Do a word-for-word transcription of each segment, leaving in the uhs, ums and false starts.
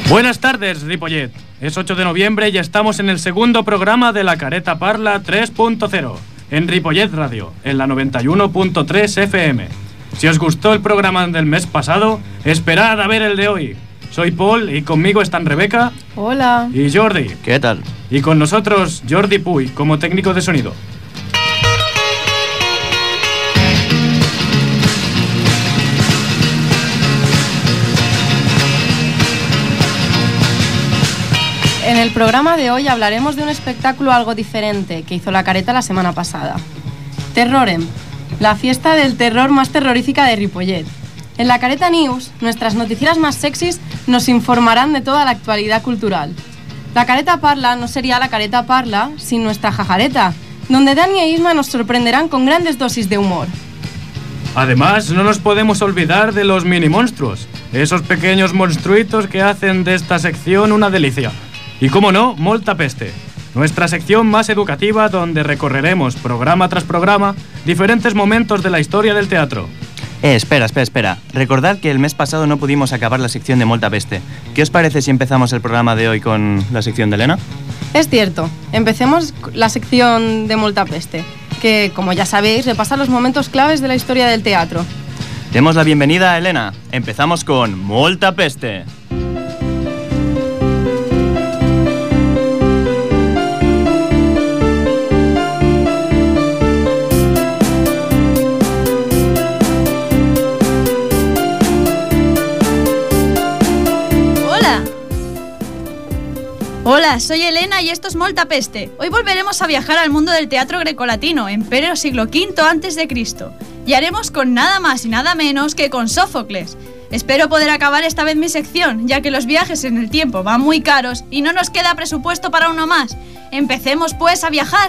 Buenas tardes, Ripollet. Es ocho de noviembre y estamos en el segundo programa de La Careta Parla tres punto cero, en Ripollet Radio, en la noventa y uno punto tres F M. Si os gustó el programa del mes pasado, esperad a ver el de hoy. Soy Paul y conmigo están Rebeca. Hola. Y Jordi. ¿Qué tal? Y con nosotros Jordi Puy, como técnico de sonido. En el programa de hoy hablaremos de un espectáculo algo diferente que hizo La Careta la semana pasada. Terrorem, la fiesta del terror más terrorífica de Ripollet. En La Careta News, nuestras noticieras más sexys nos informarán de toda la actualidad cultural. La Careta Parla no sería La Careta Parla sin nuestra jajareta, donde Dani e Isma nos sorprenderán con grandes dosis de humor. Además, no nos podemos olvidar de los mini monstruos, esos pequeños monstruitos que hacen de esta sección una delicia. Y cómo no, Molta Peste, nuestra sección más educativa donde recorreremos programa tras programa diferentes momentos de la historia del teatro. Eh, espera, espera, espera. Recordad que el mes pasado no pudimos acabar la sección de Molta Peste. ¿Qué os parece si empezamos el programa de hoy con la sección de Elena? Es cierto, empecemos la sección de Molta Peste, que, como ya sabéis, repasa los momentos claves de la historia del teatro. Demos la bienvenida a Elena. Empezamos con Molta Peste. Hola, soy Elena y esto es Molta Peste. Hoy volveremos a viajar al mundo del teatro grecolatino, Imperio siglo quinto antes de Cristo. Y haremos con nada más y nada menos que con Sófocles. Espero poder acabar esta vez mi sección, ya que los viajes en el tiempo van muy caros y no nos queda presupuesto para uno más. Empecemos pues a viajar.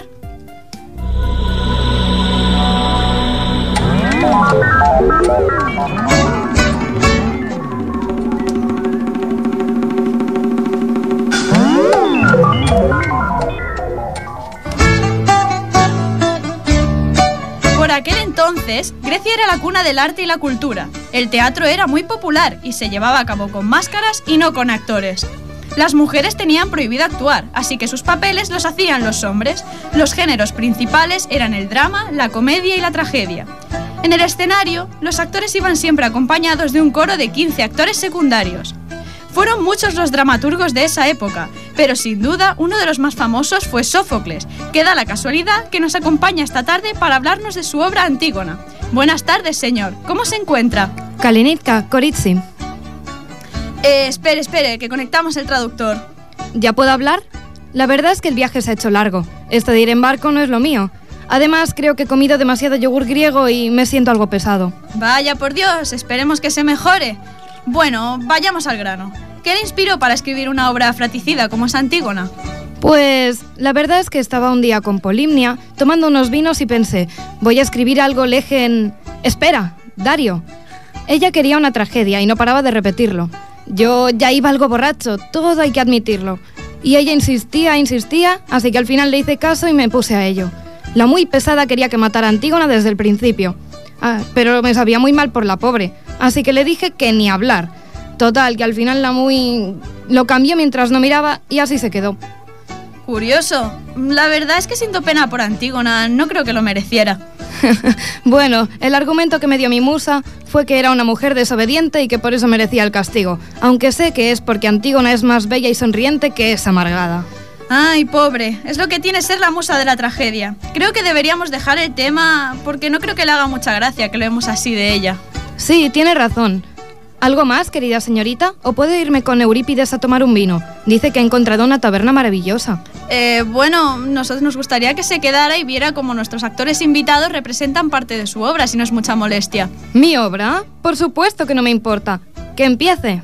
Por aquel entonces, Grecia era la cuna del arte y la cultura. El teatro era muy popular y se llevaba a cabo con máscaras y no con actores. Las mujeres tenían prohibido actuar, así que sus papeles los hacían los hombres. Los géneros principales eran el drama, la comedia y la tragedia. En el escenario, los actores iban siempre acompañados de un coro de quince actores secundarios. Fueron muchos los dramaturgos de esa época, pero sin duda uno de los más famosos fue Sófocles, que da la casualidad que nos acompaña esta tarde para hablarnos de su obra Antígona. Buenas tardes, señor. ¿Cómo se encuentra? Kalinitka, Koritsi. Eh, espere, espere, que conectamos el traductor. ¿Ya puedo hablar? La verdad es que el viaje se ha hecho largo. Esto de ir en barco no es lo mío. Además, creo que he comido demasiado yogur griego y me siento algo pesado. Vaya por Dios, esperemos que se mejore. Bueno, vayamos al grano. ¿Qué le inspiró para escribir una obra fratricida como es Antígona? Pues la verdad es que estaba un día con Polimnia tomando unos vinos y pensé, voy a escribir algo legen... Espera, Dario. Ella quería una tragedia y no paraba de repetirlo. Yo ya iba algo borracho, todo hay que admitirlo. Y ella insistía, insistía, así que al final le hice caso y me puse a ello. La muy pesada quería que matara a Antígona desde el principio. Ah, pero me sabía muy mal por la pobre, así que le dije que ni hablar. Total, que al final la muy... lo cambió mientras no miraba y así se quedó. Curioso. La verdad es que siento pena por Antígona, no creo que lo mereciera. Bueno, el argumento que me dio mi musa fue que era una mujer desobediente y que por eso merecía el castigo, aunque sé que es porque Antígona es más bella y sonriente que es amargada. Ay, pobre, es lo que tiene ser la musa de la tragedia. Creo que deberíamos dejar el tema porque no creo que le haga mucha gracia que lo vemos así de ella. Sí, tiene razón. ¿Algo más, querida señorita? ¿O puedo irme con Eurípides a tomar un vino? Dice que ha encontrado una taberna maravillosa. Eh, bueno, nosotros nos gustaría que se quedara y viera cómo nuestros actores invitados representan parte de su obra, si no es mucha molestia. ¿Mi obra? Por supuesto que no me importa. ¡Que empiece!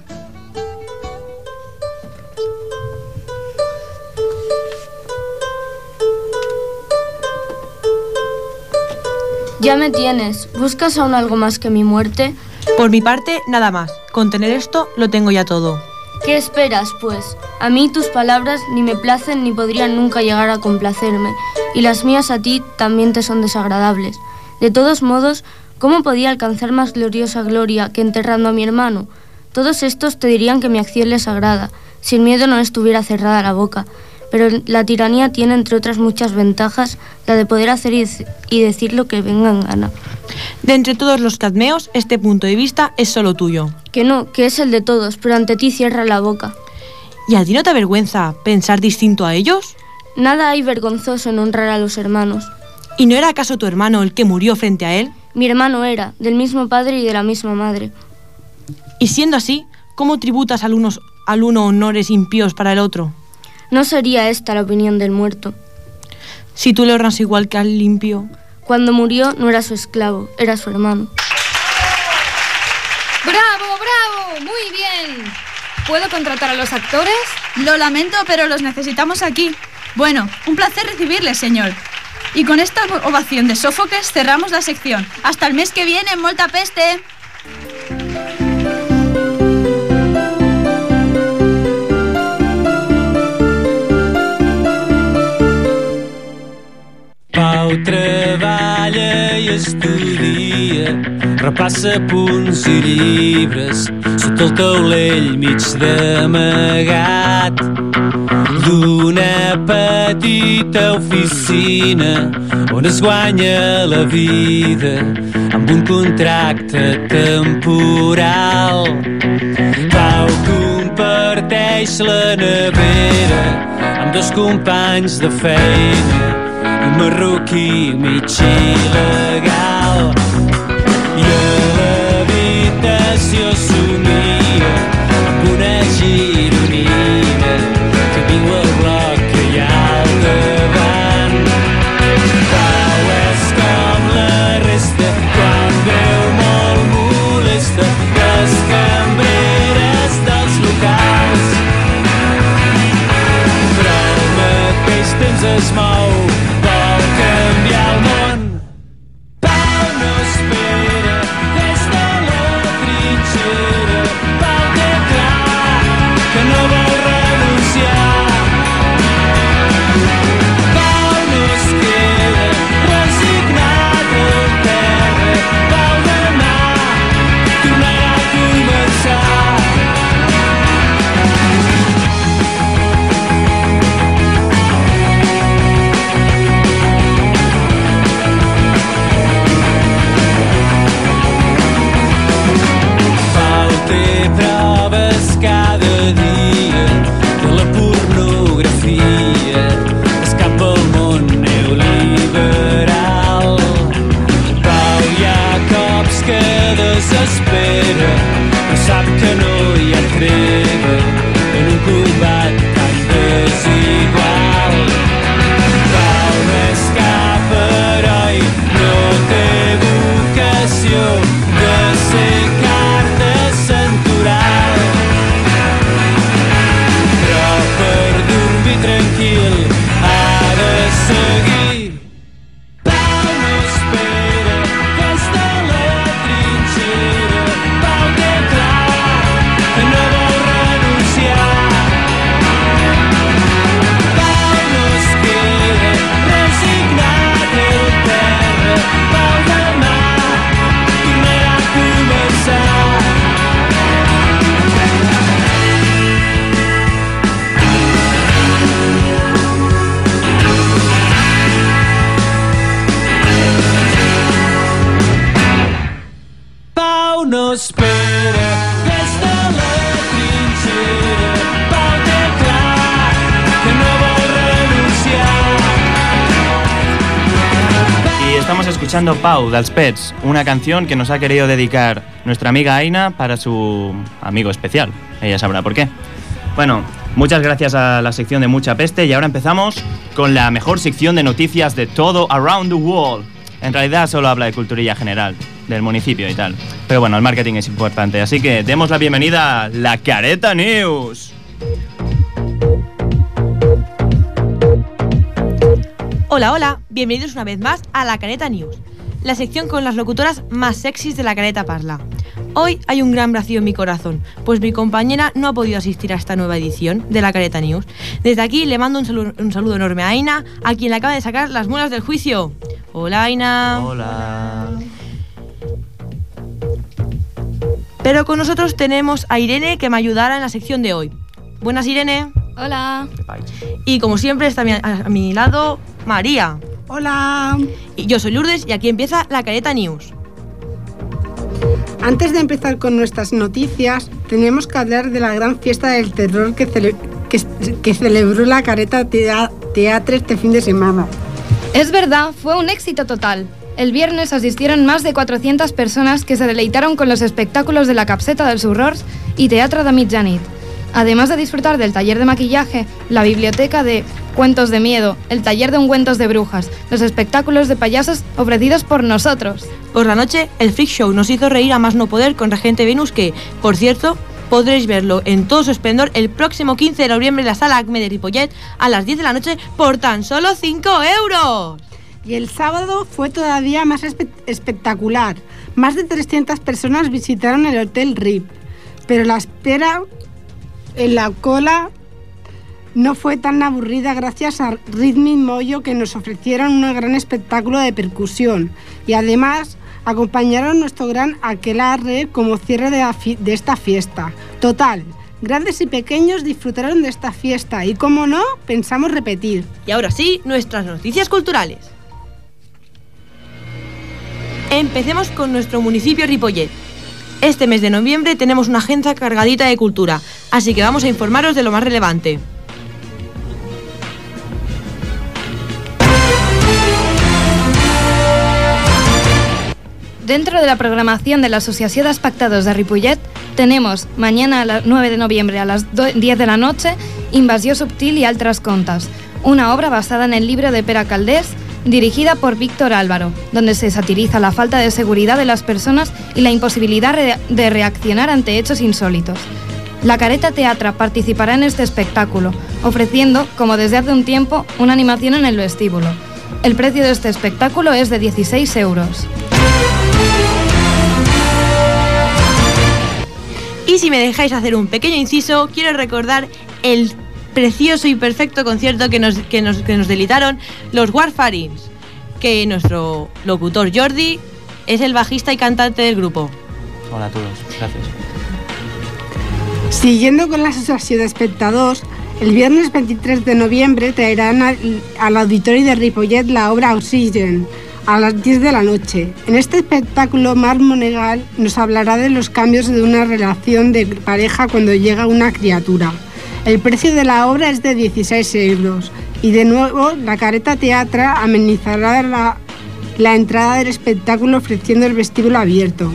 Ya me tienes. ¿Buscas aún algo más que mi muerte? Por mi parte, nada más. Con tener esto, lo tengo ya todo. ¿Qué esperas, pues? A mí tus palabras ni me placen ni podrían nunca llegar a complacerme, y las mías a ti también te son desagradables. De todos modos, ¿cómo podía alcanzar más gloriosa gloria que enterrando a mi hermano? Todos estos te dirían que mi acción les agrada, si el miedo no estuviera cerrada la boca. Pero la tiranía tiene, entre otras muchas ventajas, la de poder hacer y, y decir lo que venga en gana. De entre todos los cadmeos, este punto de vista es solo tuyo. Que no, que es el de todos, pero ante ti cierra la boca. ¿Y a ti no te avergüenza pensar distinto a ellos? Nada hay vergonzoso en honrar a los hermanos. ¿Y no era acaso tu hermano el que murió frente a él? Mi hermano era, del mismo padre y de la misma madre. Y siendo así, ¿cómo tributas al, unos, al uno honores impíos para el otro? No sería esta la opinión del muerto. Si tú le honras igual que al limpio. Cuando murió no era su esclavo, era su hermano. ¡Bravo, bravo! ¡Muy bien! ¿Puedo contratar a los actores? Lo lamento, pero los necesitamos aquí. Bueno, un placer recibirles, señor. Y con esta ovación de Sófocles cerramos la sección. Hasta el mes que viene, molta peste. Pau treballa i estudia, repassa punts i llibres sota el taulell mig d'amagat d'una petita oficina on es guanya la vida amb un contracte temporal. Pau comparteix la nevera amb dos companys de feina, un marroquí mig il·legal, i a l'habitació somia amb una gironina que viu al bloc que hi ha al davant. Pau és com la resta quan veu molt molesta les cambreres dels locals, però al mateix temps es mou, canviar el món. Pau no espera des de la trinxera. Pau té clar que no vol renunciar. Pau no es queda resignat al terra. Pau demà tornarà a començar. Proves cada dia de la pornografia, escapa al món neoliberal. Pau hi ha cops que desespera, però sap que no hi ha treva en un combat tan desigual. Pau no és cap heroi, no té vocació de ser carta centural, però per dormir tranquil ha de seguir. Pau no espera des de la trinxera. Pau té clar que no vol renunciar. Pau no es queda resignat al terra. Pau demà tornarà a començar. Pau no espera des de la trinxera. Pau té clar que no vol renunciar. Y estamos escuchando Pau, dels Pets, una canción que nos ha querido dedicar nuestra amiga Aina para su amigo especial. Ella sabrá por qué. Bueno, muchas gracias a la sección de Mucha Peste y ahora empezamos con la mejor sección de noticias de todo Around the World. En realidad solo habla de culturilla general, del municipio y tal. Pero bueno, el marketing es importante, así que demos la bienvenida a la Careta News. Hola, hola, bienvenidos una vez más a la Careta News, la sección con las locutoras más sexys de la Careta Parla. Hoy hay un gran vacío en mi corazón, pues mi compañera no ha podido asistir a esta nueva edición de la Careta News. Desde aquí le mando un saludo, un saludo enorme a Aina, a quien le acaba de sacar las muelas del juicio. Hola, Aina. Hola. Pero con nosotros tenemos a Irene, que me ayudará en la sección de hoy. Buenas, Irene. Hola. Y como siempre está a mi, a mi lado María. Hola. Y yo soy Lourdes y aquí empieza la Careta News. Antes de empezar con nuestras noticias, tenemos que hablar de la gran fiesta del terror que, cele que, que celebró la Careta Teatre este fin de semana. Es verdad, fue un éxito total. El viernes asistieron más de cuatrocientas personas que se deleitaron con los espectáculos de la Capseta dels Horrors y Teatre de Mitjanit. Además de disfrutar del taller de maquillaje, la biblioteca de Cuentos de Miedo, el taller de ungüentos de brujas, los espectáculos de payasos ofrecidos por nosotros. Por la noche, el Freak Show nos hizo reír a más no poder con Regente Venus, que, por cierto, podréis verlo en todo su esplendor el próximo quince de noviembre en la Sala Acme de Ripollet a las diez de la noche por tan solo cinco euros. Y el sábado fue todavía más espe espectacular. Más de trescientas personas visitaron el Hotel R I P, pero la espera en la cola no fue tan aburrida gracias a Rhythmic Mojo, que nos ofrecieron un gran espectáculo de percusión y además acompañaron nuestro gran aquelarre como cierre de, la fi de esta fiesta. Total, grandes y pequeños disfrutaron de esta fiesta y, como no, pensamos repetir. Y ahora sí, nuestras noticias culturales. Empecemos con nuestro municipio Ripollet. Este mes de noviembre tenemos una agenda cargadita de cultura, así que vamos a informaros de lo más relevante. Dentro de la programación de la Asociació d'Espectadors de Ripollet, tenemos mañana a las nueve de noviembre a las diez de la noche Invasió Subtil y Altres Contes, una obra basada en el libro de Pere Calders, dirigida por Víctor Álvaro, donde se satiriza la falta de seguridad de las personas y la imposibilidad de reaccionar ante hechos insólitos. La Careta Teatre participará en este espectáculo, ofreciendo, como desde hace un tiempo, una animación en el vestíbulo. El precio de este espectáculo es de dieciséis euros. Y si me dejáis hacer un pequeño inciso, quiero recordar el precioso y perfecto concierto que nos, que nos, que nos deleitaron los Warfarins, que nuestro locutor Jordi es el bajista y cantante del grupo. Hola a todos, gracias. Siguiendo con la Asociació d'Espectadors, el viernes veintitrés de noviembre traerán al, al auditorio de Ripollet la obra Oxygen a las diez de la noche. En este espectáculo, Marc Monegal nos hablará de los cambios de una relación de pareja cuando llega una criatura. El precio de la obra es de dieciséis euros y de nuevo la Careta Teatre amenizará la, la entrada del espectáculo ofreciendo el vestíbulo abierto.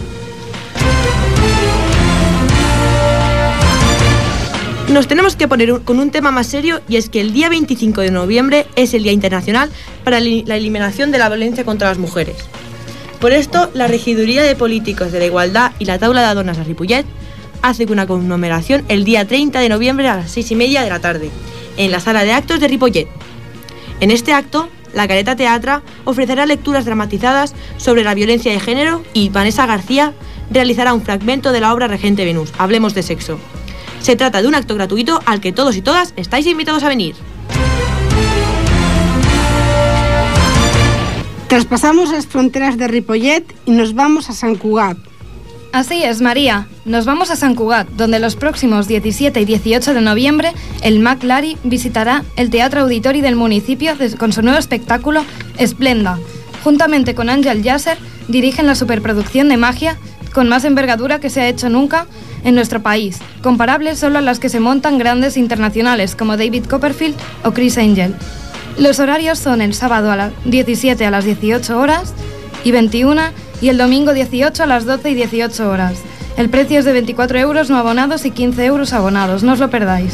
Nos tenemos que poner con un tema más serio, y es que el día veinticinco de noviembre es el Día Internacional para la Eliminación de la Violencia contra las Mujeres. Por esto, la Regiduría de Políticos de la Igualdad y la Taula de Dones de Ripollet hace una conmemoración el día treinta de noviembre a las seis y media de la tarde, en la Sala de Actos de Ripollet. En este acto, la Careta Teatre ofrecerá lecturas dramatizadas sobre la violencia de género y Vanessa García realizará un fragmento de la obra Regente Venus, Hablemos de Sexo. Se trata de un acto gratuito al que todos y todas estáis invitados a venir. Traspasamos las fronteras de Ripollet y nos vamos a Sant Cugat. Así es, María. Nos vamos a Sant Cugat, donde los próximos diecisiete y dieciocho de noviembre el Mac Lari visitará el Teatre Auditori del municipio con su nuevo espectáculo Esplenda. Juntamente con Ángel Yasser dirigen la superproducción de magia con más envergadura que se ha hecho nunca en nuestro país, comparables solo a las que se montan grandes internacionales como David Copperfield o Chris Angel. Los horarios son el sábado a las diecisiete a las dieciocho horas y veintiuna y el domingo dieciocho a las doce y dieciocho horas. El precio es de veinticuatro euros no abonados y quince euros abonados, no os lo perdáis.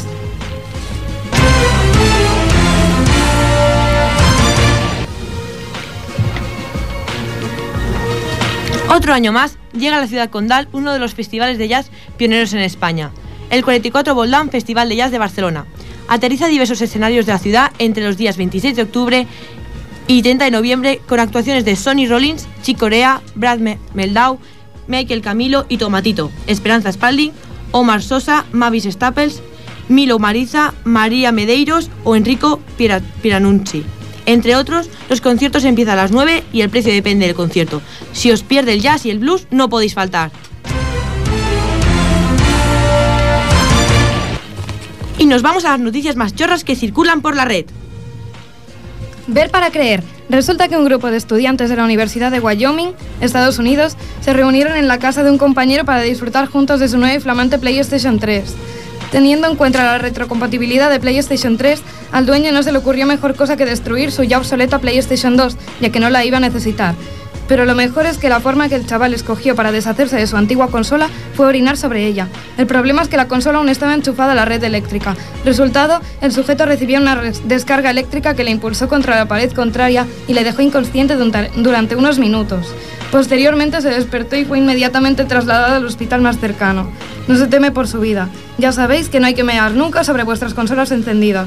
Otro año más llega a la ciudad condal uno de los festivales de jazz pioneros en España, el cuarenta y cuatro Boldán Festival de Jazz de Barcelona. Aterriza diversos escenarios de la ciudad entre los días veintiséis de octubre y treinta de noviembre con actuaciones de Sonny Rollins, Chick Corea, Brad Meldau, Michael Camilo y Tomatito, Esperanza Spalding, Omar Sosa, Mavis Staples, Milo Mariza, María Medeiros o Enrico Pieranucci. Entre otros, los conciertos empiezan a las nueve y el precio depende del concierto. Si os pierde el jazz y el blues, no podéis faltar. Y nos vamos a las noticias más chorras que circulan por la red. Ver para creer. Resulta que un grupo de estudiantes de la Universidad de Wyoming, Estados Unidos, se reunieron en la casa de un compañero para disfrutar juntos de su nueva y flamante PlayStation tres. Teniendo en cuenta la retrocompatibilidad de PlayStation tres, al dueño no se le ocurrió mejor cosa que destruir su ya obsoleta PlayStation dos, ya que no la iba a necesitar. Pero lo mejor es que la forma que el chaval escogió para deshacerse de su antigua consola fue orinar sobre ella. El problema es que la consola aún estaba enchufada a la red eléctrica. Resultado, el sujeto recibió una descarga eléctrica que le impulsó contra la pared contraria y le dejó inconsciente durante unos minutos. Posteriormente se despertó y fue inmediatamente trasladado al hospital más cercano. No se teme por su vida. Ya sabéis que no hay que mear nunca sobre vuestras consolas encendidas.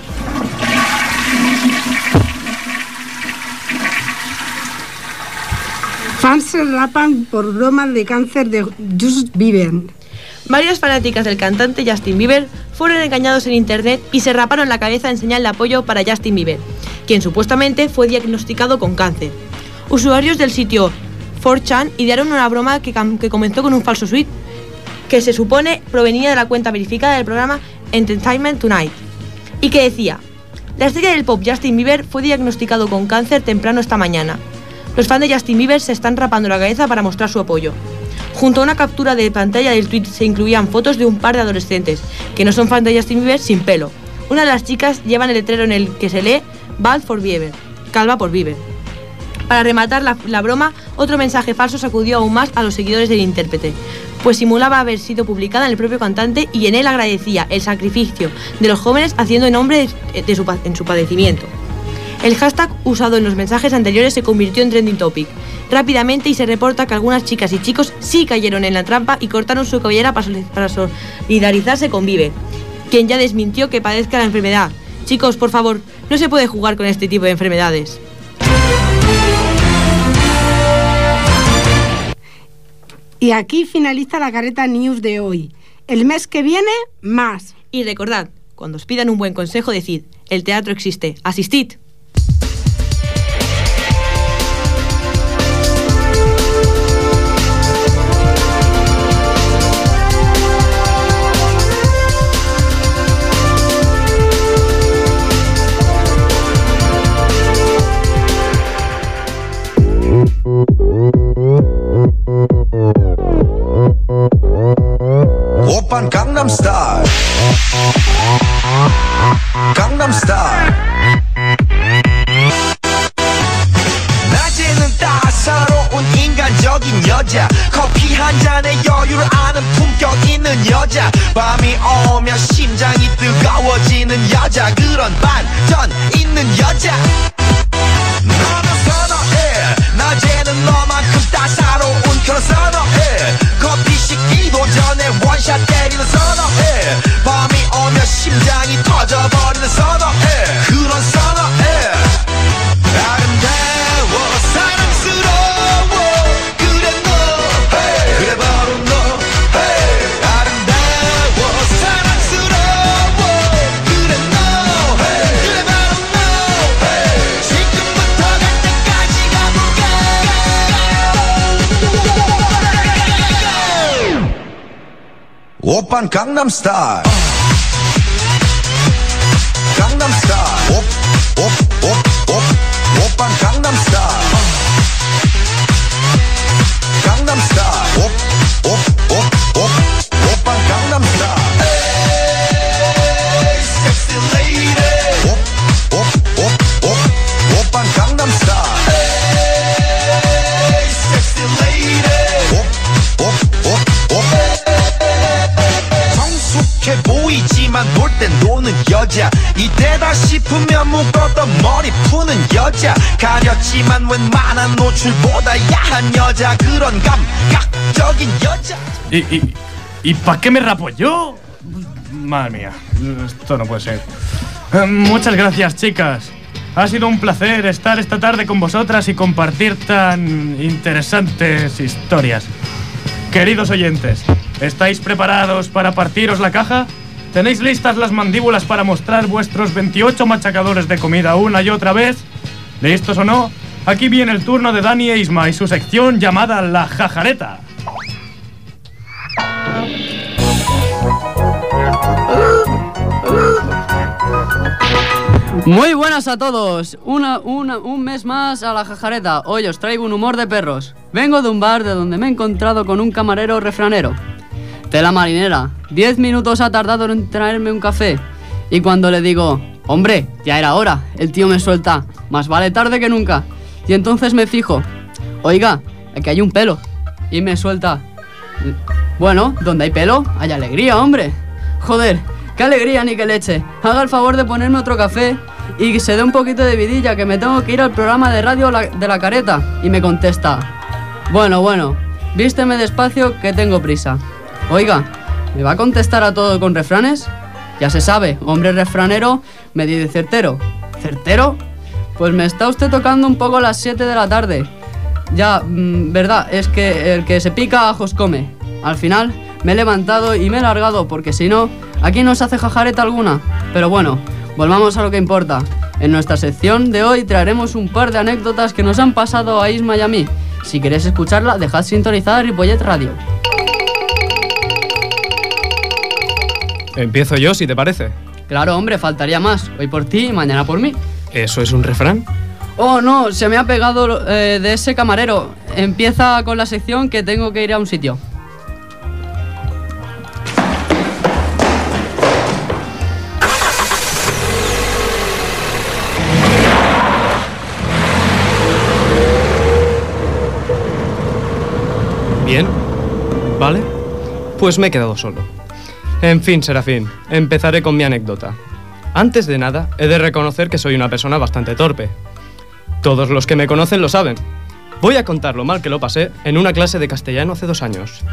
Fans se rapan por bromas de cáncer de Justin Bieber. Varias fanáticas del cantante Justin Bieber fueron engañados en internet y se raparon la cabeza en señal de apoyo para Justin Bieber, quien supuestamente fue diagnosticado con cáncer. Usuarios del sitio cuatro chan idearon una broma que, que comenzó con un falso tweet que se supone provenía de la cuenta verificada del programa Entertainment Tonight y que decía: la estrella del pop Justin Bieber fue diagnosticado con cáncer temprano esta mañana. Los fans de Justin Bieber se están rapando la cabeza para mostrar su apoyo. Junto a una captura de pantalla del tweet se incluían fotos de un par de adolescentes que no son fans de Justin Bieber sin pelo. Una de las chicas lleva el letrero en el que se lee Bald for Bieber, calva por Bieber. Para rematar la, la broma, otro mensaje falso sacudió aún más a los seguidores del intérprete, pues simulaba haber sido publicada en el propio cantante y en él agradecía el sacrificio de los jóvenes haciendo en nombre de, de su, en su padecimiento. El hashtag usado en los mensajes anteriores se convirtió en trending topic rápidamente y se reporta que algunas chicas y chicos sí cayeron en la trampa y cortaron su cabellera para solidarizarse con Bieber, quien ya desmintió que padezca la enfermedad. Chicos, por favor, no se puede jugar con este tipo de enfermedades. Y aquí finaliza la Careta News de hoy. El mes que viene, más. Y recordad, cuando os pidan un buen consejo, decid: el teatro existe, asistid. 오빤 강남 스타일 강남 스타일 낮에는 따사로운 인간적인 여자 커피 한 잔에 여유를 아는 품격 있는 여자 밤이 오면 심장이 뜨거워지는 여자 그런 반전 있는 여자 너는 선호해 낮에는 너만큼 따사로운 그런 선호해 커피 식기도 전에 원샷 때리는 선호해 밤이 오면 심장이 터져버리는 선호해 그런 선호해 아름다워 사랑스러워 그래 너 hey. 그래 바로 너 hey. 아름다워 사랑스러워 그래 너 hey. 그래 바로 너 hey. 지금부터 갈 때까지 가볼까 오빤 강남 스타일 강남 스타일 옵옵옵옵 오빤 강남 스타일 강남 스타일 옵옵옵옵 오빤 강남 스타일 에이 섹시 레이디 옵옵옵옵 오빤 강남 스타일 에이 섹시 레이디 옵옵옵옵 성숙해 보이지만 놀 땐 노는 여자 이때다 싶으면 묶었던 머리 푸는 여자 가렸지만 웬만한 노출보다 야한 여자 그런 감각적인 여자 ¿Y, y, y para qué me rapo yo? Madre mía, esto no puede ser. Eh, muchas gracias, chicas. Ha sido un placer estar esta tarde con vosotras y compartir tan interesantes historias. Queridos oyentes, ¿estáis preparados para partiros la caja? ¿Tenéis listas las mandíbulas para mostrar vuestros veintiocho machacadores de comida una y otra vez? ¿Listos o no? Aquí viene el turno de Dani e Isma y su sección llamada La Jajareta. Muy buenas a todos, una, una, un mes más a la jajareta. Hoy os traigo un humor de perros. Vengo de un bar de donde me he encontrado con un camarero refranero. Tela marinera, diez minutos ha tardado en traerme un café. Y cuando le digo, hombre, ya era hora, el tío me suelta, más vale tarde que nunca. Y entonces me fijo, oiga, aquí hay un pelo. Y me suelta, bueno, donde hay pelo, hay alegría, hombre. Joder, qué alegría ni qué leche. Haga el favor de ponerme otro café y se dé un poquito de vidilla, que me tengo que ir al programa de radio de La Careta. Y me contesta, bueno, bueno, vísteme despacio que tengo prisa. Oiga, ¿me va a contestar a todo con refranes? Ya se sabe, hombre refranero, medio y certero. ¿Certero? Pues me está usted tocando un poco a las siete de la tarde. Ya, mmm, verdad, es que el que se pica ajos come. Al final me he levantado y me he largado, porque si no, aquí no se hace jajareta alguna. Pero bueno, volvamos a lo que importa. En nuestra sección de hoy traeremos un par de anécdotas que nos han pasado a Isma y a mí. Si queréis escucharla, dejad sintonizada Ripollet Radio. Empiezo yo, si te parece. Claro, hombre, faltaría más. Hoy por ti y mañana por mí. ¿Eso es un refrán? Oh, no, se me ha pegado eh, de ese camarero. Empieza con la sección que tengo que ir a un sitio. Bien, vale, pues me he quedado solo. En fin, Serafín, empezaré con mi anécdota. Antes de nada, he de reconocer que soy una persona bastante torpe. Todos los que me conocen lo saben. Voy a contar lo mal que lo pasé en una clase de castellano hace dos años.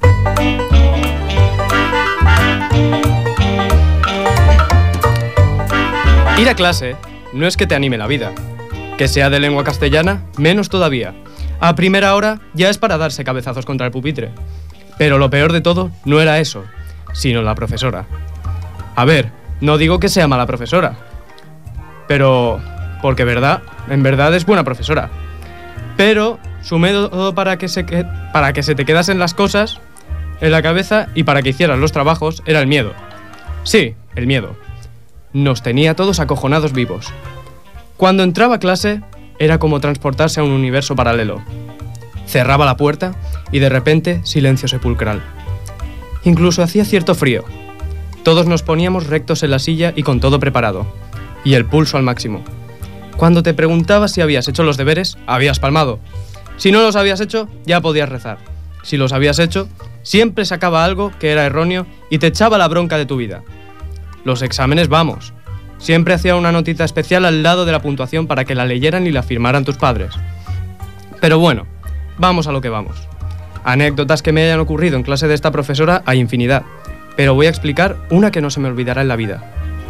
Ir a clase no es que te anime la vida. Que sea de lengua castellana, menos todavía. A primera hora ya es para darse cabezazos contra el pupitre. Pero lo peor de todo no era eso, sino la profesora. A ver, no digo que sea mala profesora, pero porque verdad, en verdad es buena profesora. Pero su método para que se que, para que se te quedasen las cosas en la cabeza y para que hicieras los trabajos era el miedo. Sí, el miedo. Nos tenía todos acojonados vivos. Cuando entraba a clase era como transportarse a un universo paralelo. Cerraba la puerta y de repente silencio sepulcral. Incluso hacía cierto frío. Todos nos poníamos rectos en la silla y con todo preparado. Y el pulso al máximo. Cuando te preguntaba si habías hecho los deberes, habías palmado. Si no los habías hecho, ya podías rezar. Si los habías hecho, siempre sacaba algo que era erróneo y te echaba la bronca de tu vida. Los exámenes, vamos. Siempre hacía una notita especial al lado de la puntuación para que la leyeran y la firmaran tus padres. Pero bueno, vamos a lo que vamos. Anécdotas que me hayan ocurrido en clase de esta profesora hay infinidad, pero voy a explicar una que no se me olvidará en la vida.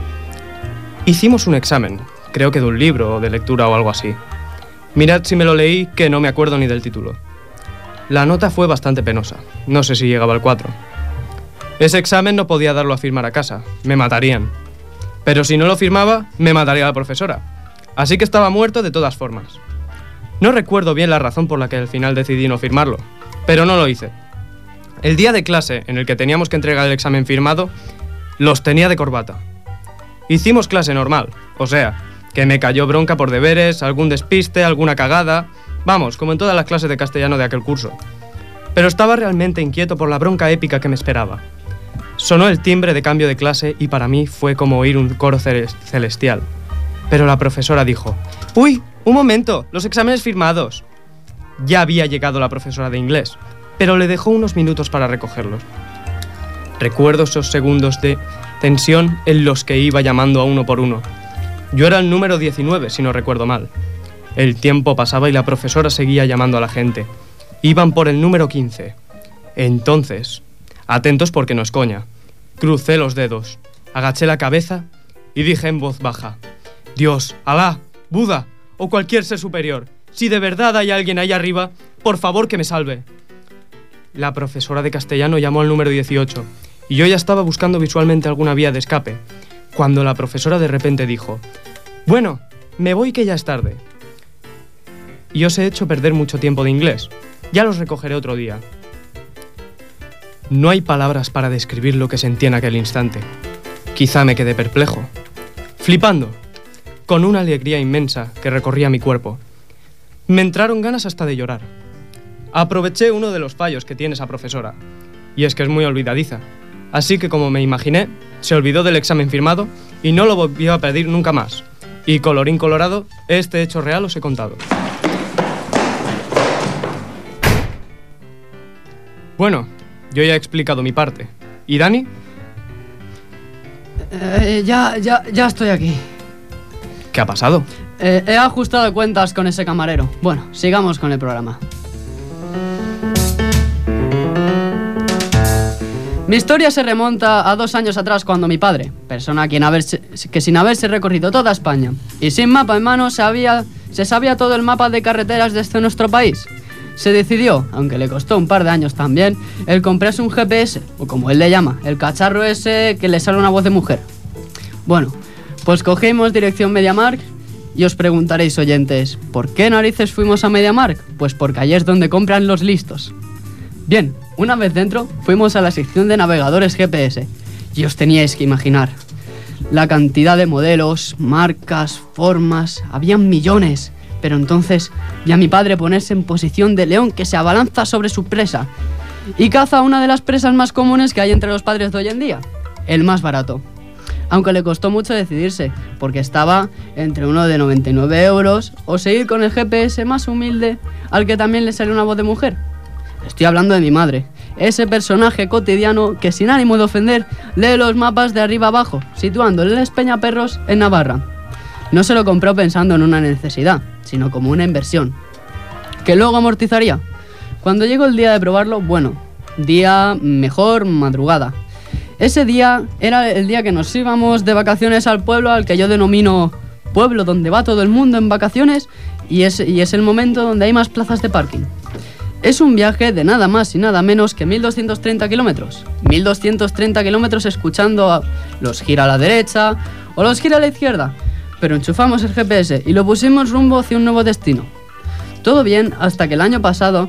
Hicimos un examen, creo que de un libro o de lectura o algo así. Mirad si me lo leí, que no me acuerdo ni del título. La nota fue bastante penosa, no sé si llegaba al cuatro. Ese examen no podía darlo a firmar a casa, me matarían. Pero si no lo firmaba, me mataría la profesora. Así que estaba muerto de todas formas. No recuerdo bien la razón por la que al final decidí no firmarlo, pero no lo hice. El día de clase en el que teníamos que entregar el examen firmado, los tenía de corbata. Hicimos clase normal, o sea, que me cayó bronca por deberes, algún despiste, alguna cagada... Vamos, como en todas las clases de castellano de aquel curso. Pero estaba realmente inquieto por la bronca épica que me esperaba. Sonó el timbre de cambio de clase y para mí fue como oír un coro celestial. Pero la profesora dijo, ¡uy! ¡Un momento! ¡Los exámenes firmados! Ya había llegado la profesora de inglés, pero le dejó unos minutos para recogerlos. Recuerdo esos segundos de tensión en los que iba llamando a uno por uno. Yo era el número diecinueve, si no recuerdo mal. El tiempo pasaba y la profesora seguía llamando a la gente. Iban por el número quince. Entonces, atentos porque no es coña, crucé los dedos, agaché la cabeza y dije en voz baja, Dios, Alá, Buda o cualquier ser superior, si de verdad hay alguien ahí arriba, por favor que me salve. La profesora de castellano llamó al número dieciocho y yo ya estaba buscando visualmente alguna vía de escape, cuando la profesora de repente dijo, bueno, me voy que ya es tarde. Y os he hecho perder mucho tiempo de inglés, ya los recogeré otro día. No hay palabras para describir lo que sentí en aquel instante. Quizá me quedé perplejo, flipando, con una alegría inmensa que recorría mi cuerpo. Me entraron ganas hasta de llorar. Aproveché uno de los fallos que tiene esa profesora, y es que es muy olvidadiza. Así que, como me imaginé, se olvidó del examen firmado y no lo volvió a pedir nunca más. Y colorín colorado, este hecho real os he contado. Bueno, yo ya he explicado mi parte. ¿Y Dani? Eh, ya, ya, ya estoy aquí. ¿Qué ha pasado? Eh, he ajustado cuentas con ese camarero. Bueno, sigamos con el programa. Mi historia se remonta a dos años atrás, cuando mi padre, persona quien haberse, que sin haberse recorrido toda España y sin mapa en mano sabía, se sabía todo el mapa de carreteras de este nuestro país, se decidió, aunque le costó un par de años también, el comprarse un G P S, o como él le llama, el cacharro ese que le sale una voz de mujer. Bueno, pues cogimos dirección MediaMarkt y os preguntaréis, oyentes, ¿por qué narices fuimos a MediaMarkt? Pues porque allí es donde compran los listos. Bien, una vez dentro, fuimos a la sección de navegadores G P S y os teníais que imaginar la cantidad de modelos, marcas, formas, habían millones. Pero entonces vi a mi padre ponerse en posición de león que se abalanza sobre su presa y caza una de las presas más comunes que hay entre los padres de hoy en día, el más barato. Aunque le costó mucho decidirse, porque estaba entre uno de noventa y nueve euros o seguir con el G P S más humilde al que también le sale una voz de mujer. Estoy hablando de mi madre, ese personaje cotidiano que, sin ánimo de ofender, lee los mapas de arriba abajo, situando el Espeñaperros en Navarra. No se lo compró pensando en una necesidad, sino como una inversión, que luego amortizaría. Cuando llegó el día de probarlo, bueno, día mejor madrugada. Ese día era el día que nos íbamos de vacaciones al pueblo al que yo denomino pueblo donde va todo el mundo en vacaciones, y es, y es el momento donde hay más plazas de parking. Es un viaje de nada más y nada menos que mil doscientos treinta kilómetros. mil doscientos treinta kilómetros escuchando a los gira a la derecha o los gira a la izquierda. Pero enchufamos el G P S y lo pusimos rumbo hacia un nuevo destino. Todo bien hasta que el año pasado,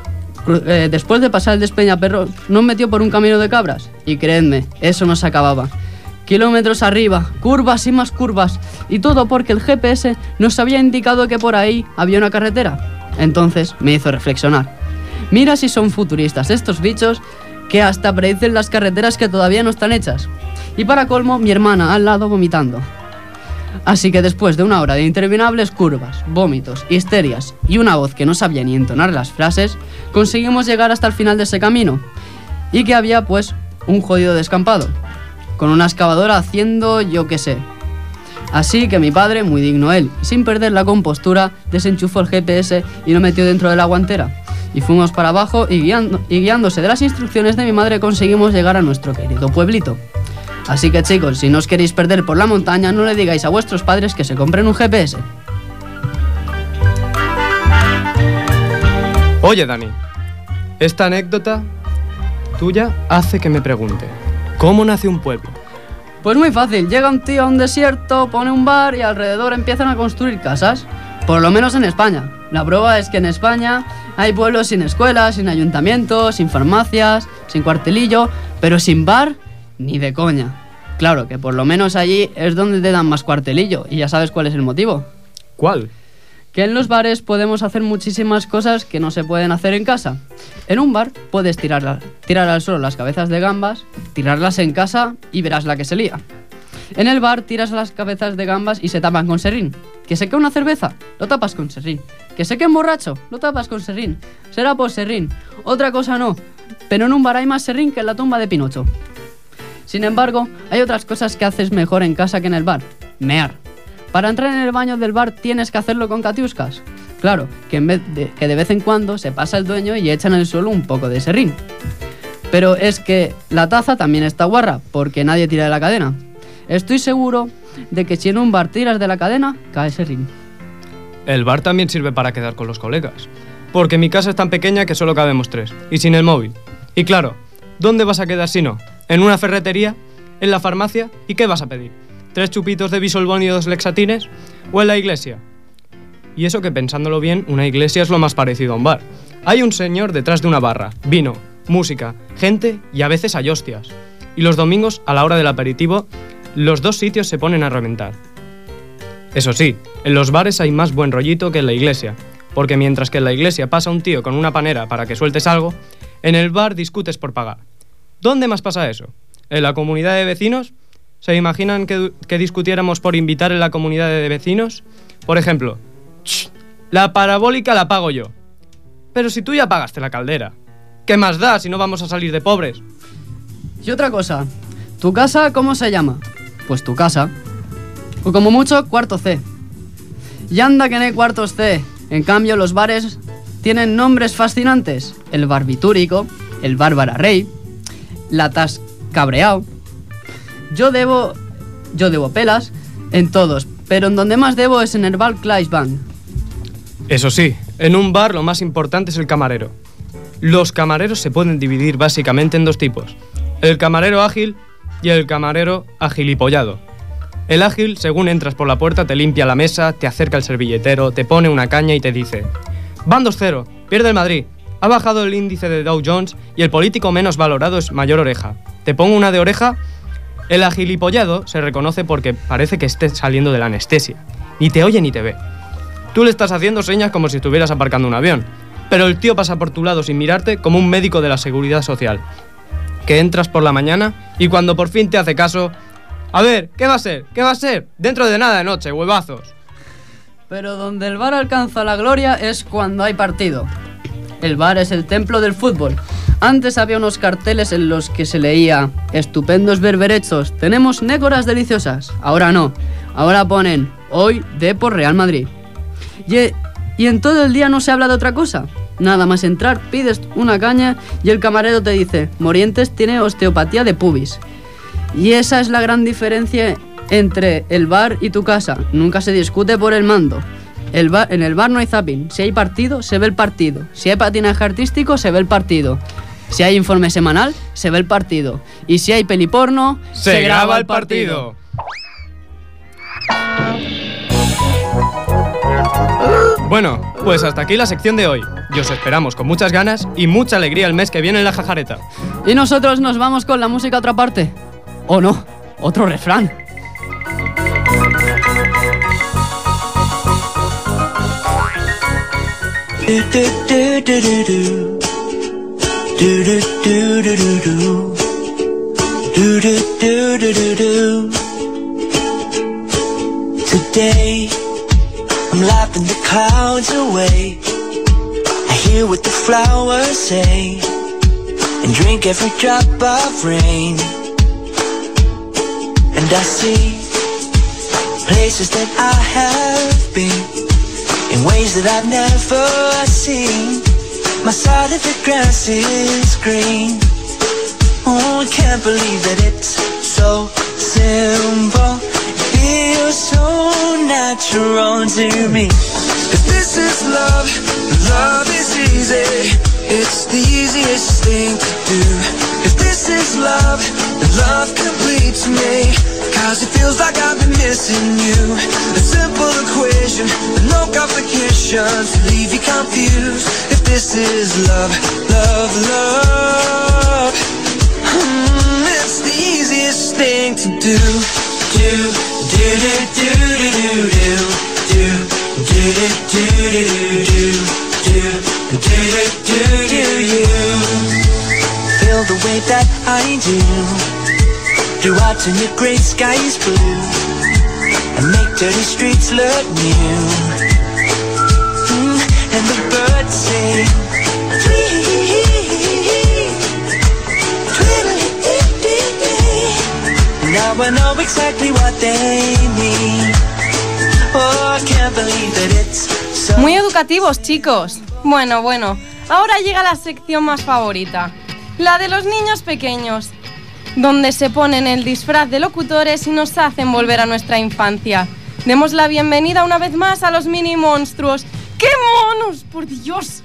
eh, después de pasar el Despeñaperros, nos metió por un camino de cabras. Y creedme, eso no se acababa. Kilómetros arriba, curvas y más curvas, y todo porque el G P S nos había indicado que por ahí había una carretera. Entonces me hizo reflexionar. Mira si son futuristas estos bichos, que hasta predicen las carreteras que todavía no están hechas. Y para colmo, mi hermana al lado vomitando. Así que después de una hora de interminables curvas, vómitos, histerias y una voz que no sabía ni entonar las frases, conseguimos llegar hasta el final de ese camino. Y que había, pues, un jodido descampado, con una excavadora haciendo yo qué sé. Así que mi padre, muy digno él, sin perder la compostura, desenchufó el G P S y lo metió dentro de la guantera. Y fuimos para abajo y, guiando, y guiándose de las instrucciones de mi madre conseguimos llegar a nuestro querido pueblito. Así que chicos, si no os queréis perder por la montaña, no le digáis a vuestros padres que se compren un G P S. Oye, Dani, esta anécdota tuya hace que me pregunte, ¿cómo nace un pueblo? Pues muy fácil, llega un tío a un desierto, pone un bar y alrededor empiezan a construir casas. Por lo menos en España. La prueba es que en España hay pueblos sin escuelas, sin ayuntamientos, sin farmacias, sin cuartelillo, pero sin bar ni de coña. Claro que por lo menos allí es donde te dan más cuartelillo, y ya sabes cuál es el motivo. ¿Cuál? Que en los bares podemos hacer muchísimas cosas que no se pueden hacer en casa. En un bar puedes tirar, tirar al suelo las cabezas de gambas, tirarlas en casa y verás la que se lía. En el bar tiras las cabezas de gambas y se tapan con serrín. ¿Que se queda una cerveza? Lo tapas con serrín. ¿Que se queda un borracho? Lo tapas con serrín. Será por serrín. Otra cosa no. Pero en un bar hay más serrín que en la tumba de Pinocho. Sin embargo, hay otras cosas que haces mejor en casa que en el bar. Mear. Para entrar en el baño del bar tienes que hacerlo con catiuscas. Claro, que, en vez de, que de vez en cuando se pasa el dueño y echa en el suelo un poco de serrín. Pero es que la taza también está guarra, porque nadie tira de la cadena. Estoy seguro de que si en un bar tiras de la cadena, cae serrín. El bar también sirve para quedar con los colegas, porque mi casa es tan pequeña que solo cabemos tres, y sin el móvil. Y claro, ¿dónde vas a quedar si no? ¿En una ferretería? ¿En la farmacia? ¿Y qué vas a pedir? ¿Tres chupitos de Bisolbón y dos Lexatines? ¿O en la iglesia? Y eso que, pensándolo bien, una iglesia es lo más parecido a un bar. Hay un señor detrás de una barra, vino, música, gente y a veces hay hostias. Y los domingos, a la hora del aperitivo, los dos sitios se ponen a reventar. Eso sí, en los bares hay más buen rollito que en la iglesia, porque mientras que en la iglesia pasa un tío con una panera para que sueltes algo, en el bar discutes por pagar. ¿Dónde más pasa eso? ¿En la comunidad de vecinos? ¿Se imaginan que, que discutiéramos por invitar en la comunidad de vecinos? Por ejemplo, la parabólica la pago yo. Pero si tú ya pagaste la caldera, ¿qué más da si no vamos a salir de pobres? Y otra cosa, ¿tu casa cómo se llama? Pues tu casa. O como mucho, cuarto C. Y anda que no hay cuartos C. En cambio, los bares tienen nombres fascinantes. El Barbitúrico, el Bárbara Rey, la Tas Cabreao. Yo debo... Yo debo pelas en todos, pero en donde más debo es en el Bar Clash Bang. Eso sí, en un bar lo más importante es el camarero. Los camareros se pueden dividir básicamente en dos tipos. El camarero ágil y el camarero agilipollado. El ágil, según entras por la puerta, te limpia la mesa, te acerca el servilletero, te pone una caña y te dice: van dos cero, pierde el Madrid, ha bajado el índice de Dow Jones y el político menos valorado es Mayor Oreja. ¿Te pongo una de oreja? El agilipollado se reconoce porque parece que esté saliendo de la anestesia. Ni te oye ni te ve. Tú le estás haciendo señas como si estuvieras aparcando un avión, pero el tío pasa por tu lado sin mirarte como un médico de la Seguridad Social. Que entras por la mañana y cuando por fin te hace caso... A ver, ¿qué va a ser? ¿Qué va a ser? Dentro de nada de noche, huevazos. Pero donde el bar alcanza la gloria es cuando hay partido. El bar es el templo del fútbol. Antes había unos carteles en los que se leía: estupendos berberechos, tenemos nécoras deliciosas. Ahora no, ahora ponen: hoy Depor Real Madrid. Y, y en todo el día no se habla de otra cosa. Nada más entrar, pides una caña y el camarero te dice: Morientes tiene osteopatía de pubis. Y esa es la gran diferencia entre el bar y tu casa. Nunca se discute por el mando. El bar, en el bar no hay zapping. Si hay partido, se ve el partido. Si hay patinaje artístico, se ve el partido. Si hay informe semanal, se ve el partido. Y si hay peliporno, se, se graba, graba el partido. partido. Bueno, pues hasta aquí la sección de hoy. Y os esperamos con muchas ganas y mucha alegría el mes que viene en la Jajareta. Y nosotros nos vamos con la música a otra parte. ¿O no? Otro refrán. Today, I'm laughing the clouds away. I hear what the flowers say and drink every drop of rain. And I see places that I have been in ways that I've never seen. My side of the grass is green. Oh, I can't believe that it's so simple. It feels so natural to me. If this is love, love is easy. It's the easiest thing to do. If this is love, then love completes me. Cause it feels like I've been missing you. A simple equation, no complications to leave you confused. If this is love, love, love, mm, it's the easiest thing to do. Do, do, do, do, do, do, do, do, do, do, do, do, do, do, do, do, you feel the way that I do? Do I turn your gray skies blue and make dirty streets look new? Mm, and the birds sing tweet, tweedly-dee-dee-dee. Now I know exactly what they mean. Oh, I can't believe that it's so... Muy educativos, chicos. Bueno, bueno, ahora llega la sección más favorita, la de los niños pequeños, donde se ponen el disfraz de locutores y nos hacen volver a nuestra infancia. Demos la bienvenida una vez más a los mini monstruos. ¡Qué monos, por Dios!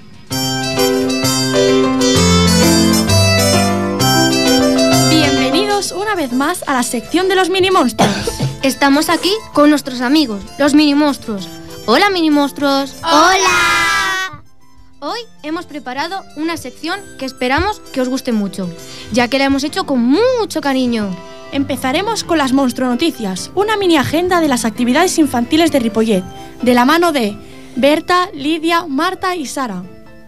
Bienvenidos una vez más a la sección de los mini monstruos. Estamos aquí con nuestros amigos, los mini monstruos. Hola, mini monstruos. ¡Hola! Hoy hemos preparado una sección que esperamos que os guste mucho, ya que la hemos hecho con mucho cariño. Empezaremos con las monstronoticias, una mini agenda de las actividades infantiles de Ripollet, de la mano de Berta, Lidia, Marta y Sara.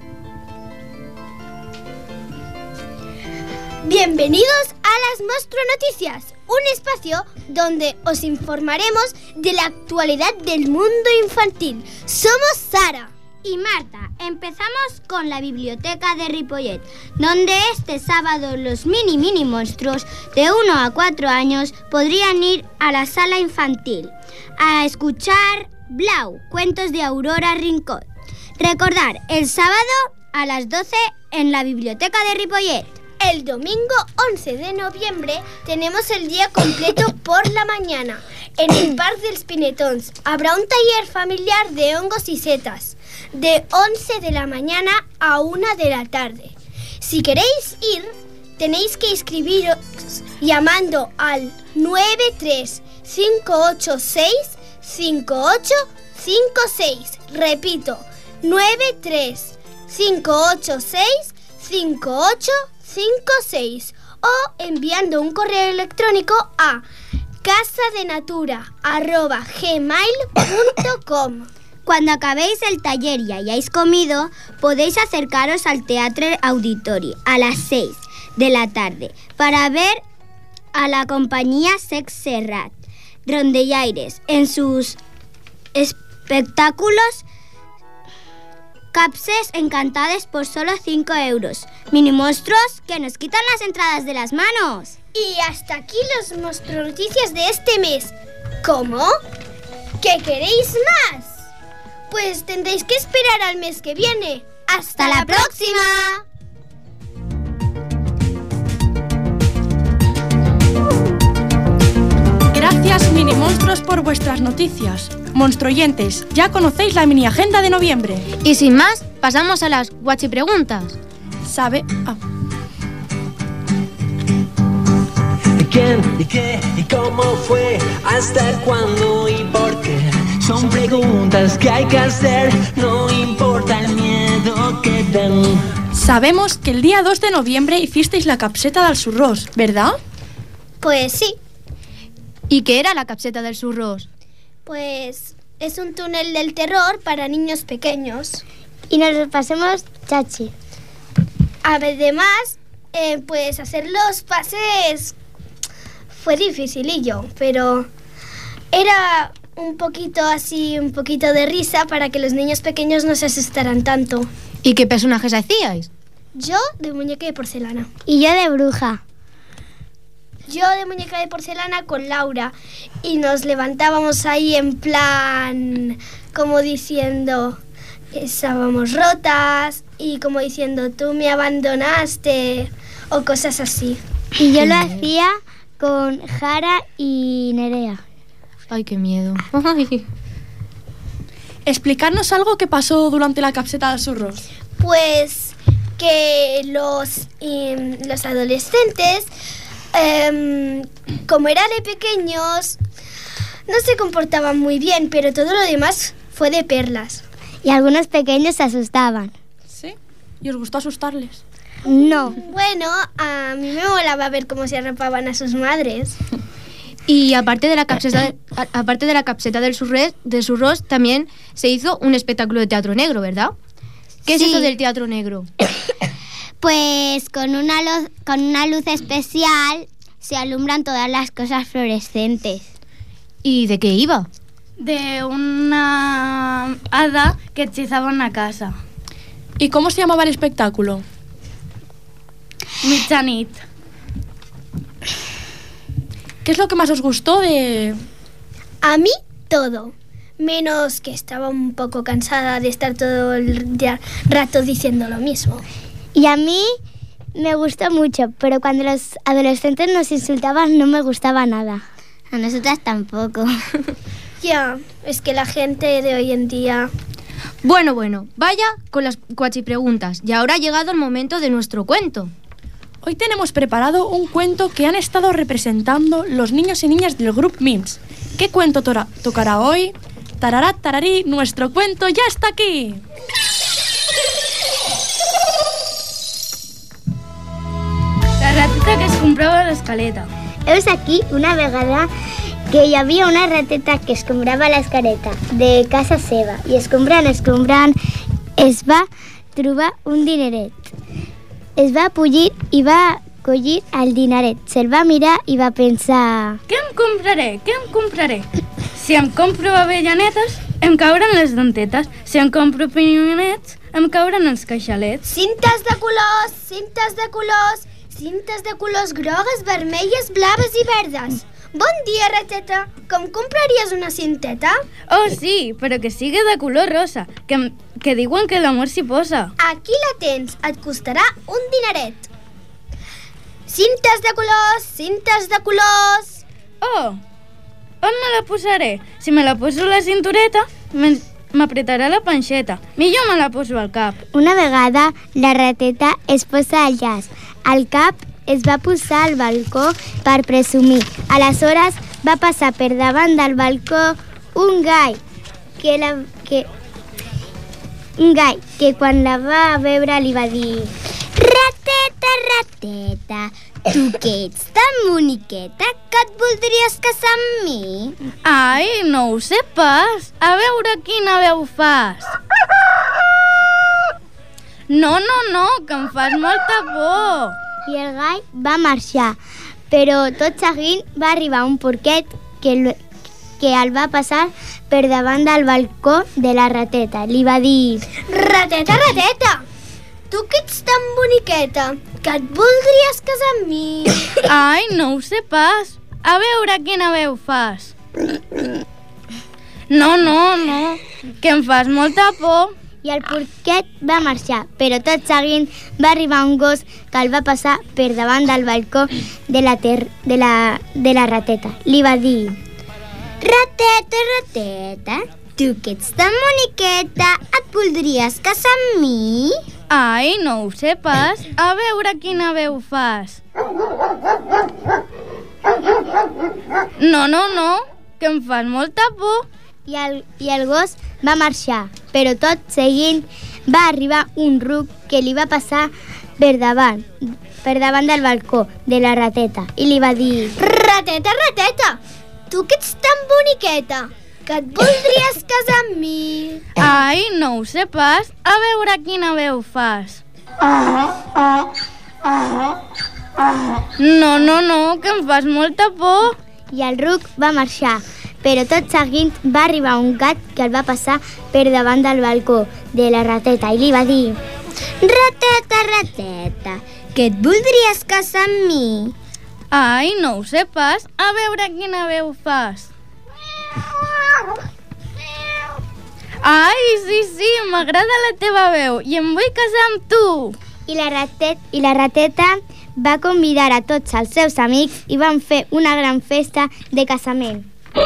Bienvenidos a las Monstronoticias, un espacio donde os informaremos de la actualidad del mundo infantil. Somos Sara y Marta. Empezamos con la biblioteca de Ripollet, donde este sábado los mini mini monstruos de uno a cuatro años podrían ir a la sala infantil a escuchar Blau, cuentos de Aurora Rincón. Recordar, el sábado a las doce en la biblioteca de Ripollet. El domingo once de noviembre tenemos el día completo por la mañana. En el Parque dels Pinetons habrá un taller familiar de hongos y setas, de once de la mañana a una de la tarde. Si queréis ir, tenéis que inscribiros llamando al nueve tres cinco ocho seis cinco ocho cinco seis. Repito, nueve tres cinco ocho seis cinco ocho cinco seis o enviando un correo electrónico a casadenatura arroba gmail punto com. Cuando acabéis el taller y hayáis comido, podéis acercaros al Teatro Auditori a las seis de la tarde para ver a la compañía Sex Serrat Rondellaires en sus espectáculos Capses Encantades por solo cinco euros. Mini monstruos que nos quitan las entradas de las manos. Y hasta aquí los monstronoticias de este mes. ¿Cómo? ¿Qué queréis más? Pues tendréis que esperar al mes que viene. ¡Hasta la próxima! Gracias, mini monstruos, por vuestras noticias. Monstruoyentes, ya conocéis la mini agenda de noviembre. Y sin más, pasamos a las guachipreguntas. ¿Sabe? Ah. ¿Quién y qué y cómo fue? ¿Hasta cuándo y por qué? Son preguntas que hay que hacer, no importa el miedo que den. Sabemos que el día dos de noviembre hicisteis la capseta del Surros, ¿verdad? Pues sí. ¿Y qué era la capseta del Surros? Pues es un túnel del terror para niños pequeños. Y nos lo pasemos chachi. Además, eh, pues hacer los pases fue dificilillo, pero era un poquito así, un poquito de risa para que los niños pequeños no se asustaran tanto. ¿Y qué personajes hacíais? Yo de muñeca de porcelana. Y yo de bruja. Yo de muñeca de porcelana con Laura. Y nos levantábamos ahí en plan, como diciendo, estábamos rotas. Y como diciendo, tú me abandonaste. O cosas así. Y yo lo hacía con Jara y Nerea. Ay, qué miedo. Ay. Explicarnos algo que pasó durante la capseta del Surros. Pues que los, eh, los adolescentes, eh, como eran de pequeños, no se comportaban muy bien, pero todo lo demás fue de perlas. Y algunos pequeños se asustaban. ¿Sí? ¿Y os gustó asustarles? No. Bueno, a mí me molaba ver cómo se arrapaban a sus madres. Y aparte de la capseta, a, aparte de la capseta del Surres, de Surros, también se hizo un espectáculo de teatro negro, ¿verdad? ¿Qué Sí. es eso del teatro negro? Pues con una luz, con una luz especial se alumbran todas las cosas fluorescentes. ¿Y de qué iba? De una hada que hechizaba una casa. ¿Y cómo se llamaba el espectáculo? Mitjanit. ¿Qué es lo que más os gustó de...? A mí, todo. Menos que estaba un poco cansada de estar todo el día- rato diciendo lo mismo. Y a mí me gustó mucho, pero cuando los adolescentes nos insultaban no me gustaba nada. A nosotras tampoco. Ya, es que la gente de hoy en día... Bueno, bueno, vaya con las cuachipreguntas. Y ahora ha llegado el momento de nuestro cuento. Hoy tenemos preparado un cuento que han estado representando los niños y niñas del Grup Mims. ¿Qué cuento tora- tocará hoy? Tarará, tararí, nuestro cuento ya está aquí. rateta que es comprava l'escaleta. Heus aquí una vegada que hi havia una rateta que es comprava l'escaleta de casa seva i escombrant, escombrant, es va trobar un dineret. Es va pullir i va collir el dineret. Se'l va mirar i va pensar... Què em compraré? Què em compraré? Si em compro avellanetes, em cauran les dentetes. Si em compro pinyonets, em cauran els queixalets. Cintes de colors, cintes de colors, cintes de colors grogues, vermelles, blaves i verdes. Bon dia, rateta. Com compraries una cinteta? Oh, sí, però que sigui de color rosa, que, que diuen que l'amor s'hi posa. Aquí la tens. Et costarà un dineret. Cintes de colors, cintes de colors. Oh, on me la posaré? Si me la poso a la cintureta, m'apretarà la panxeta. Millor me la poso al cap. Una vegada la rateta es posa al llaç. Al cap es va posar al balcó per presumir. Aleshores va passar per davant del balcó un gall que, la, que, un gall que quan la va veure li va dir: rateta, rateta, tu que ets tan boniqueta que et voldries casar amb mi? Ai, no ho sé pas. A veure quina veu fas. No, no, no, que em fas molta por. I el gall va marxar, però tot seguint va arribar un porquet que, que el va passar per davant del balcó de la rateta. Li va dir: rateta, rateta, tu que ets tan boniqueta que et voldries casar amb mi. Ai, no ho sé pas. A veure quina veu fas. No, no, no, que em fas molta por. I el porquet va marxar, però tot seguint va arribar un gos que el va passar per davant del balcó de la, ter de la, de la rateta. Li va dir: rateta, rateta, tu que ets tan boniqueta, et voldries casar amb mi? Ai, no ho sé pas. A veure quina veu fas. No, no, no, que em fas molta por. I el, I el gos va marxar, però tot seguint va arribar un ruc que li va passar per davant, per davant del balcó de la rateta i li va dir: rateta, rateta, tu que ets tan boniqueta que et voldries casar amb mi. Ai, no ho sé pas. A veure quina veu fas. No, no, no, que em fas molta por. I el ruc va marxar, però tot seguint va arribar un gat que el va passar per davant del balcó de la rateta i li va dir: rateta, rateta, que et voldries casar amb mi. Ai, no ho sé pas. A veure quina veu fas. Ai, sí, sí, m'agrada la teva veu i em vull casar amb tu. I la, ratet, I la rateta va convidar a tots els seus amics i van fer una gran festa de casament.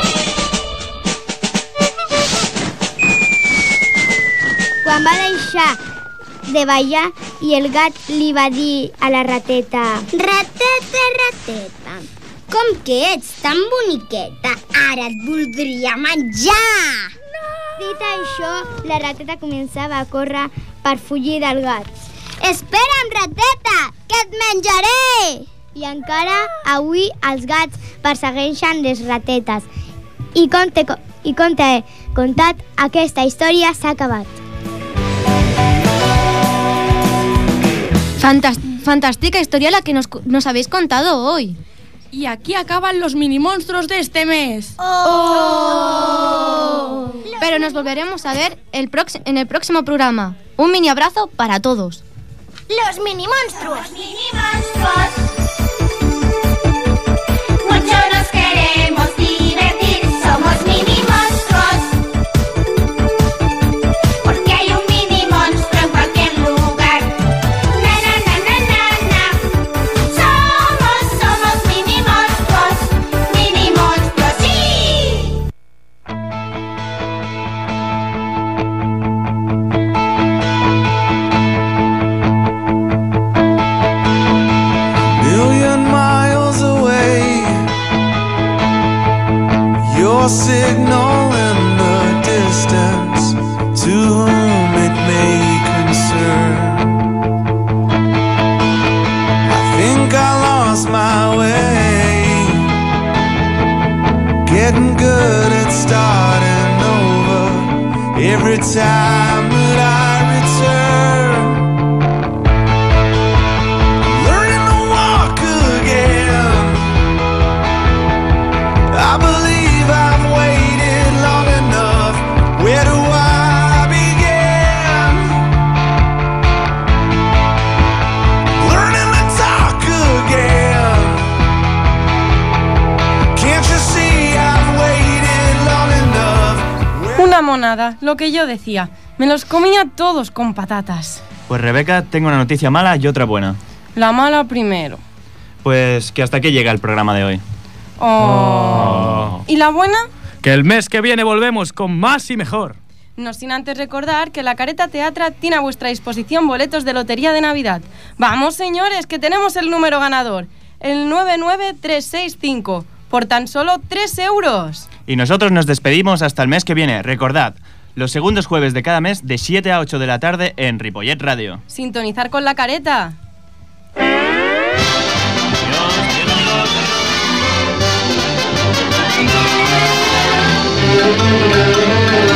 Quan va deixar de ballar i el gat li va dir a la rateta: rateta, rateta, com que ets tan boniqueta, ara et voldria menjar! No! Dit això, la rateta començava a córrer per fugir del gat. Espera'm, rateta, que et menjaré! I encara avui els gats persegueixen les ratetes. I conte, i conte contat, aquesta història s'ha acabat. Fantas- fantástica historia la que nos, nos habéis contado hoy. Y aquí acaban los mini monstruos de este mes. ¡Oh! Pero nos volveremos a ver el prox- en el próximo programa. Un mini abrazo para todos. Los mini monstruos. Los mini monstruos. Mucho nos queremos divertir, somos mini monstruos. Porque hay un mini monstruo en cualquier lugar. Na na na na na na. Somos, somos mini monstruos, mini monstruos, sí. Million miles away, your signal in the distance, to whom it may concern. I think I lost getting good at starting over every time that I return. Learning to walk again. I believe I've waited long enough. Where do I begin? Learning to talk again. Can't you see I've waited long enough? Una monada, lo que yo decía. Me los comía todos con patatas. Pues Rebeca, tengo una noticia mala y otra buena. La mala primero. Pues que hasta aquí llega el programa de hoy. Oh. ¿Y la buena? Que el mes que viene volvemos con más y mejor. No sin antes recordar que la Careta Teatra tiene a vuestra disposición boletos de lotería de Navidad. Vamos, señores, que tenemos el número ganador. El nueve nueve tres seis cinco. Por tan solo tres euros. Y nosotros nos despedimos hasta el mes que viene. Recordad, los segundos jueves de cada mes de siete a ocho de la tarde en Ripollet Radio. Sintonizar con la Careta. Adiós, adiós.